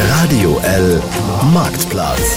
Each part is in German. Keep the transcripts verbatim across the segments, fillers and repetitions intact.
Radio L Marktplatz.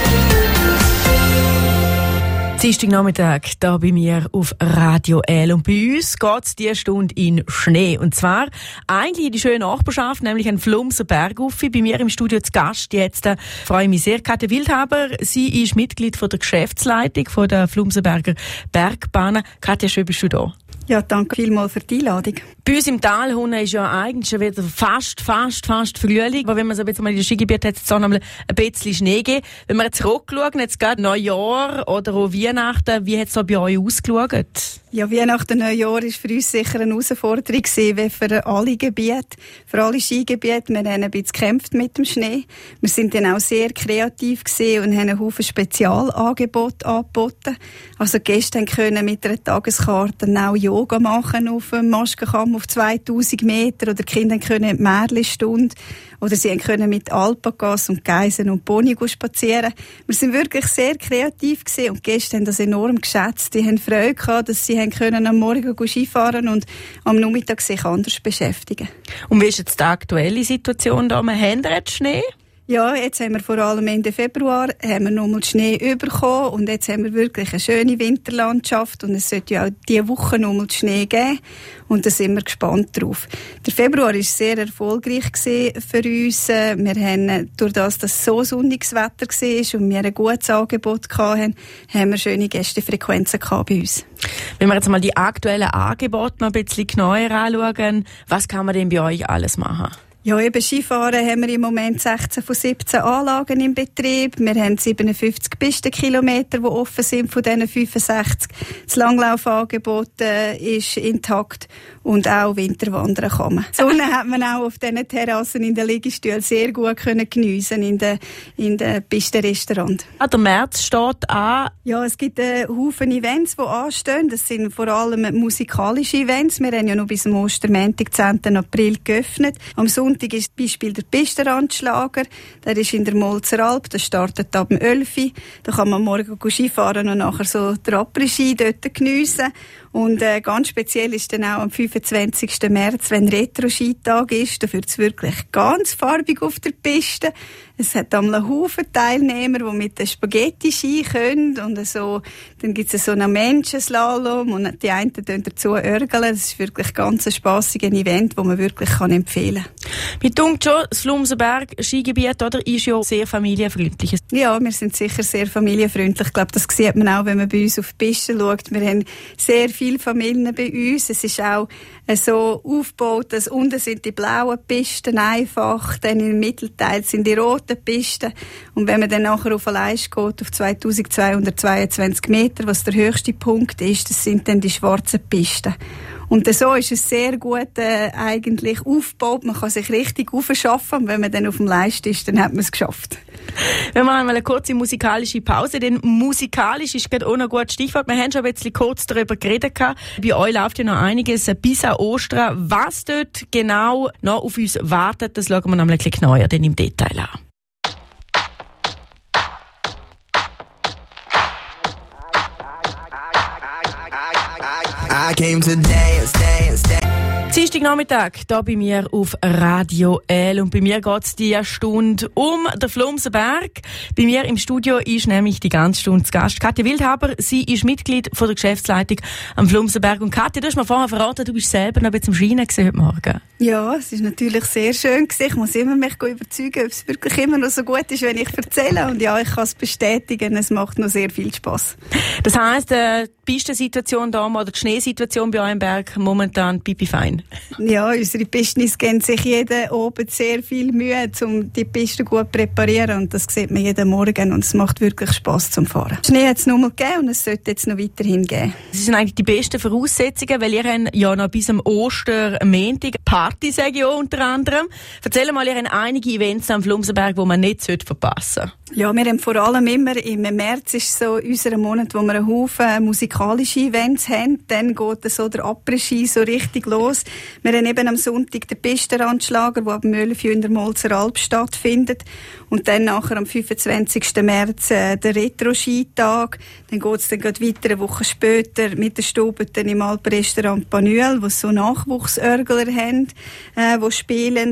Dienstagnachmittag hier bei mir auf Radio L. Und bei uns geht es diese Stunde in Schnee. Und zwar eigentlich in die schöne Nachbarschaft, nämlich ein Flumser Berguffi. Bei mir im Studio zu Gast jetzt äh, freue ich mich sehr, Katja Wildhaber. Sie ist Mitglied von der Geschäftsleitung von der Flumserberger Bergbahnen. Katja, schön bist du da. Ja, danke vielmals für die Einladung. Bei uns im Tal unten ist ja eigentlich schon wieder fast, fast, fast Frühling. Aber wenn man so jetzt mal in den Skigebieten hat, es auch noch mal ein bisschen Schnee gegeben. Wenn wir jetzt zurückschauen, jetzt gerade Neujahr oder auch Weihnachten, wie hat es da bei euch ausgeschaut? Ja, Weihnachten, Neujahr war für uns sicher eine Herausforderung gewesen, wie für alle Gebiete, für alle Skigebiete. Wir haben ein bisschen gekämpft mit dem Schnee. Wir sind dann auch sehr kreativ gewesen und haben einen Haufen Spezialangebote angeboten. Also Gäste können mit einer Tageskarte auch Yoga machen auf dem Maskenkamm auf zweitausend Meter, oder die Kinder können Märchenstunde, oder sie können mit Alpakas und Geisen und Pony spazieren. Wir sind wirklich sehr kreativ gewesen und die Gäste haben das enorm geschätzt. Die haben Freude gehabt, dass sie können am Morgen Skifahren und am Nachmittag sich anders beschäftigen. Und wie ist jetzt die aktuelle Situation da? Wir haben jetzt Schnee? Ja, jetzt haben wir vor allem Ende Februar haben wir nochmal Schnee bekommen und jetzt haben wir wirklich eine schöne Winterlandschaft und es sollte ja auch diese Woche nochmal Schnee geben und da sind wir gespannt drauf. Der Februar war sehr erfolgreich für uns. Wir haben, durch das, dass so sonniges Wetter war und wir ein gutes Angebot hatten, haben wir schöne Gästefrequenzen bei uns. Wenn wir jetzt mal die aktuellen Angebote noch ein bisschen genauer anschauen, was kann man denn bei euch alles machen? Ja, eben Skifahren haben wir im Moment sechzehn von siebzehn Anlagen im Betrieb. Wir haben siebenundfünfzig Pistenkilometer, die offen sind, von diesen fünfundsechzig. Das Langlaufangebot äh, ist intakt und auch Winterwandern kann man. Die Sonne hat man auch auf diesen Terrassen in den Liegestühlen sehr gut können geniessen in den, in den Pistenrestaurants. Ah, der März steht an. Ja, es gibt einen Haufen Events, die anstehen. Das sind vor allem musikalische Events. Wir haben ja noch bis zum Ostermontag, zehnten April geöffnet. Am Sonntag ist zum Beispiel der Pistenrandschlager. Der ist in der Molzeralp. Der startet ab dem elf Uhr. Da kann man morgen Skifahren und nachher so den Après-Ski dort geniessen. Und äh, ganz speziell ist dann auch am fünfundzwanzigsten März, wenn Retro-Skitag ist. Da wird es wirklich ganz farbig auf der Piste. Es hat einen Haufen Teilnehmer, die mit den Spaghetti-Ski können. Und so, dann gibt es so einen Menschenslalom und die einen dann dazu örgeln. Das ist wirklich ganz ein spassiges Event, das man wirklich kann empfehlen kann. Mir denkt schon, das Flumserberg Skigebiet oder, ist ja sehr familienfreundlich. Ja, wir sind sicher sehr familienfreundlich. Ich glaube, das sieht man auch, wenn man bei uns auf die Piste schaut. Wir haben sehr viele Familien bei uns. Es ist auch so aufgebaut, dass unten sind die blauen Pisten einfach, dann im Mittelteil sind die roten Pisten. Und wenn man dann nachher auf eine Leiste geht, auf zweitausendzweihundertzweiundzwanzig Meter, was der höchste Punkt ist, das sind dann die schwarzen Pisten. Und so ist es sehr gut äh, eigentlich aufgebaut. Man kann sich richtig aufschaffen. Und wenn man dann auf dem Leist ist, dann hat man es geschafft. Wir machen mal eine kurze musikalische Pause, denn musikalisch ist gerade auch noch ein gutes Stichwort. Wir haben schon ein bisschen kurz darüber geredet. Bei euch läuft ja noch einiges bis an Ostern. Was dort genau noch auf uns wartet, das schauen wir noch ein bisschen genauer dann im Detail an. I came to dance, dance, dance. Dienstagnachmittag hier bei mir auf Radio L. Und bei mir geht es die Stunde um den Flumserberg. Bei mir im Studio ist nämlich die ganze Stunde zu Gast Katja Wildhaber. Sie ist Mitglied von der Geschäftsleitung am Flumserberg. Und Katja, du hast mir vorher verraten, du bist selber noch ein bisschen am Scheinen gewesen heute Morgen. Ja, es ist natürlich sehr schön gewesen. Ich muss immer mich überzeugen, ob es wirklich immer noch so gut ist, wenn ich erzähle. Und ja, ich kann es bestätigen, es macht noch sehr viel Spass. Das heisst, äh, die Pistensituation da oder die Schneesituation bei euch im Berg momentan pipi fein? Ja, unsere Pistnis geben sich jeden Abend sehr viel Mühe, um die Piste gut zu präparieren. Und das sieht man jeden Morgen und es macht wirklich Spass zum Fahren. Schnee hat es noch mal gegeben und es sollte jetzt noch weiterhin geben. Das sind eigentlich die besten Voraussetzungen, weil ihr habt ja noch bis am Ostermontag Party, sage ich auch unter anderem. Erzähl mal, ihr habt einige Events am Flumserberg, die man nicht verpassen sollte. Ja, wir haben vor allem immer, im März ist so unser Monat, wo wir einen Haufen musikalische Events haben. Dann geht so der Après-Ski so richtig los. Wir haben eben am Sonntag den Pistenrandschlager, der ab elf Uhr in der Molzeralp stattfindet. Und dann nachher am fünfundzwanzigsten März äh, der Retro-Skitag. Dann geht es dann gleich weiter, eine Woche später, mit der Stube dann im Alpenrestaurant Panuel, wo so Nachwuchsörgler haben, äh, die spielen.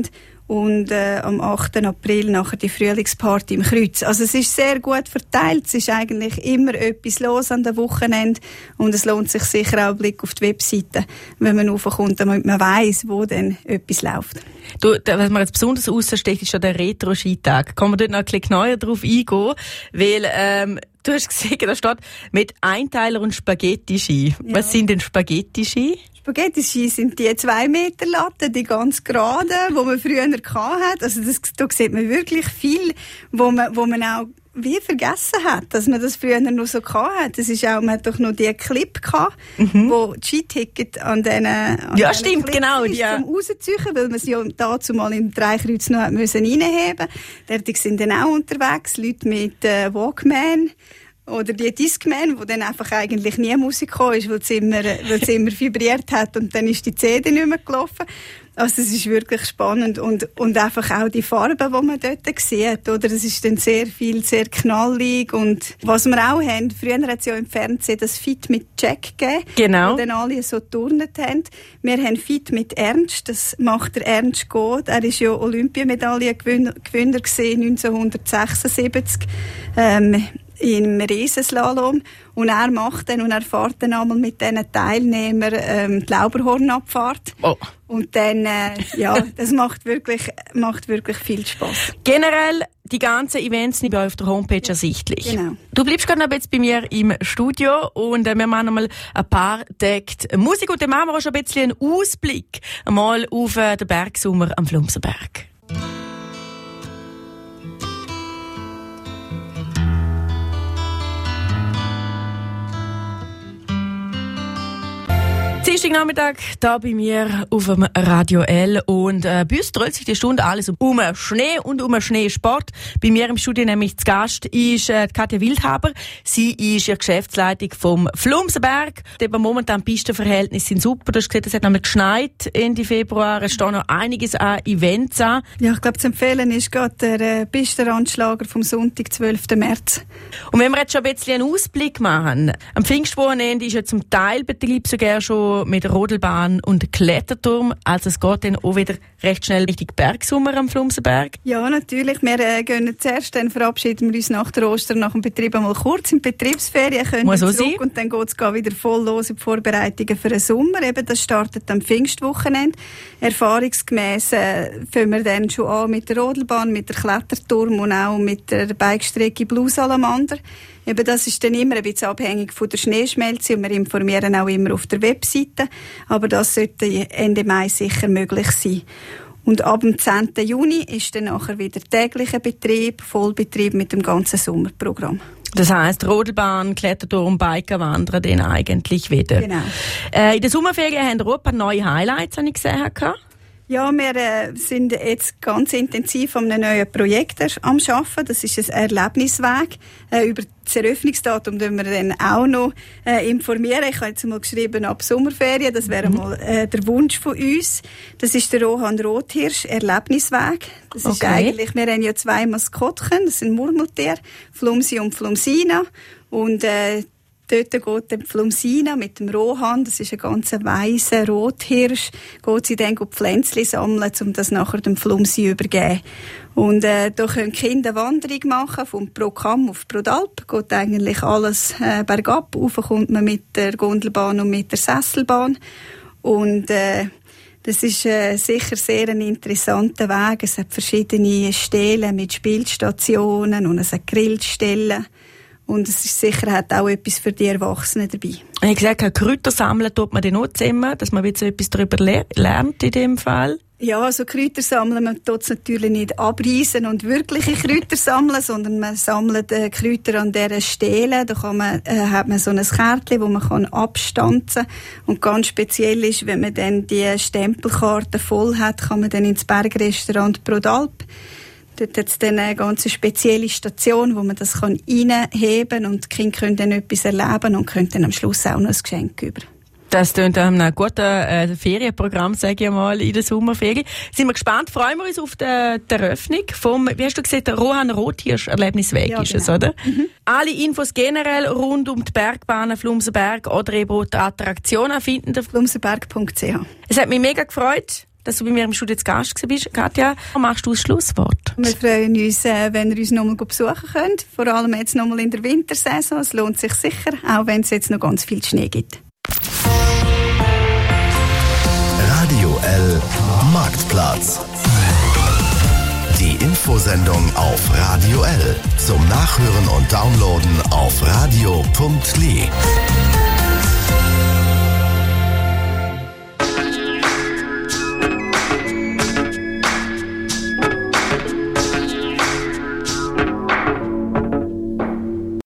und äh, am achten April nachher die Frühlingsparty im Kreuz. Also es ist sehr gut verteilt, es ist eigentlich immer etwas los an den Wochenende und es lohnt sich sicher auch ein Blick auf die Webseite, wenn man raufkommt, damit man weiss, wo dann etwas läuft. Du, was mir jetzt besonders raussteht, ist schon der Retro-Skitag. Kann man dort noch ein bisschen genauer drauf eingehen? Weil, ähm, du hast gesehen, da steht mit Einteiler und Spaghetti-Ski. Ja. Was sind denn Spaghetti-Ski? Spaghetti-Ski sind die zwei Meter Latten, die ganz geraden, die man früher hatte. Also das, da sieht man wirklich viel, wo man, wo man auch wie vergessen hat, dass man das früher noch so hatte. Das ist auch, man hat doch noch die Clip gehabt, mhm. wo die Skiticket an diesen an Ja, stimmt, Clip genau. ist, Ja. zum rauszuziehen, weil man sie ja dazu mal im Dreikreuz noch müssen reinheben. Dort sind dann auch unterwegs Leute mit äh, Walkman. Oder die Discman, wo dann einfach eigentlich nie Musik gekommen ist, weil es immer, weil es immer vibriert hat und dann ist die C D nicht mehr gelaufen. Also es ist wirklich spannend und, und einfach auch die Farben, die man dort sieht, oder? Es ist dann sehr viel, sehr knallig und was wir auch haben, früher hat es ja im Fernsehen das Fit mit Jack gegeben, genau. wo dann alle so turnet haben. Wir haben Fit mit Ernst, das macht der Ernst Goth, er ist ja Olympiamedaillengewinner neunzehnhundertsechsundsiebzig, ähm, im Riesenslalom und er macht dann und er fährt dann einmal mit diesen Teilnehmern ähm, die Lauberhornabfahrt oh. und dann äh, ja, das macht wirklich macht wirklich viel Spaß. Generell die ganzen Events sind bei euch auf der Homepage ersichtlich. Genau. Du bleibst gerade noch jetzt bei mir im Studio und äh, wir machen einmal ein paar Takte Musik und dann machen wir auch schon ein bisschen einen Ausblick einmal auf äh, den Bergsommer am Flumserberg. Dienstagnachmittag da bei mir auf dem Radio L und äh, bei uns dreht sich die Stunde alles um Schnee und um Schneesport. Bei mir im Studio nämlich zu Gast ist äh, Katja Wildhaber. Sie ist ihre Geschäftsleitung vom Flumserberg. Dort momentan die Pistenverhältnisse sind super. Du hast gesehen, es hat nämlich geschneit Ende Februar. Es steht noch einiges an Events an. Ja, ich glaube, zu empfehlen ist gerade der äh, Pistenrandschlager vom Sonntag, zwölften März. Und wenn wir jetzt schon ein bisschen einen Ausblick machen, am Pfingstwochenende ist ja zum Teil Betrieb sogar schon mit Rodelbahn und Kletterturm. Also es geht dann auch wieder recht schnell Richtung Bergsommer am Flumserberg. Ja, natürlich. Wir äh, gehen zuerst, dann verabschieden wir uns nach der Ostern, nach dem Betrieb einmal kurz in die Betriebsferien, können Muss wir so zurück sein. und dann geht es wieder voll los in die Vorbereitungen für den Sommer. Eben, das startet am Pfingstwochenende. Erfahrungsgemäss äh, fangen wir dann schon an mit der Rodelbahn, mit der Kletterturm und auch mit der Bikestrecke Blue Salamander. Eben, das ist dann immer ein bisschen abhängig von der Schneeschmelze und wir informieren auch immer auf der Webseite. Aber das sollte Ende Mai sicher möglich sein. Und ab dem zehnten Juni ist dann nachher wieder täglicher Betrieb, Vollbetrieb mit dem ganzen Sommerprogramm. Das heisst, Rodelbahn, Kletterturm, Biken, Wandern, den eigentlich wieder. Genau. Äh, in der Sommerferien haben wir auch ein paar neue Highlights, habe ich gesehen. Ja, wir äh, sind jetzt ganz intensiv an einem neuen Projekt am Arbeiten. Das ist ein Erlebnisweg. Äh, über das Eröffnungsdatum werden wir dann auch noch äh, informieren. Ich habe jetzt mal geschrieben, ab Sommerferien. Das wäre mhm. mal äh, der Wunsch von uns. Das ist der Rohan Rothirsch Erlebnisweg. Das ist okay. eigentlich, wir haben ja zwei Maskottchen. Das sind Murmeltiere, Flumsi und Flumsina. Und äh, dort geht die Flumsina mit dem Rohan, das ist ein ganz weißer Rothirsch, geht sie dann Pflänzchen sammeln, um das nachher dem Flumsi übergeben. Und äh, da können Kinder eine Wanderung machen, vom Pro-Kamm auf Prodalp, geht eigentlich alles äh, bergab, rauf kommt man mit der Gondelbahn und mit der Sesselbahn. Und äh, das ist äh, sicher sehr ein interessanter Weg. Es hat verschiedene Stellen mit Spielstationen und es hat Grillstellen. Und es ist sicher, hat auch etwas für die Erwachsenen dabei. Ich habe gesagt, Kräuter sammeln tut man dann auch zusammen, dass man wieder so etwas darüber le- lernt in dem Fall. Ja, also Kräuter sammeln, man tut es natürlich nicht abreißen und wirkliche Kräuter sammeln, sondern man sammelt äh, Kräuter an dieser Stelle. Da kann man, äh, hat man so ein Kärtchen, wo man kann abstanzen kann. Und ganz speziell ist, wenn man dann die Stempelkarte voll hat, kann man dann ins Bergrestaurant Prodalp. Dort hat es dann eine ganz spezielle Station, wo man das reinheben kann und die Kinder können dann etwas erleben und können dann am Schluss auch noch ein Geschenk über. Das klingt nach einem guten äh, Ferienprogramm, sage ich mal, in der Sommerferien. Sind wir gespannt, freuen wir uns auf die, die Eröffnung vom, wie hast du gesagt, der Rohan Rothirsch Erlebnisweg ja, ist genau. es, oder? Mhm. Alle Infos generell rund um die Bergbahnen Flumserberg oder eben auch die Attraktionen finden auf flumserberg punkt c h. Es hat mich mega gefreut. dass du bei mir im Studio zu Gast bist. Katja, machst du das Schlusswort? Wir freuen uns, wenn ihr uns nochmal besuchen könnt. Vor allem jetzt nochmal in der Wintersaison. Es lohnt sich sicher, auch wenn es jetzt noch ganz viel Schnee gibt. Radio L Marktplatz. Die Infosendung auf Radio L. Zum Nachhören und Downloaden auf radio punkt l e.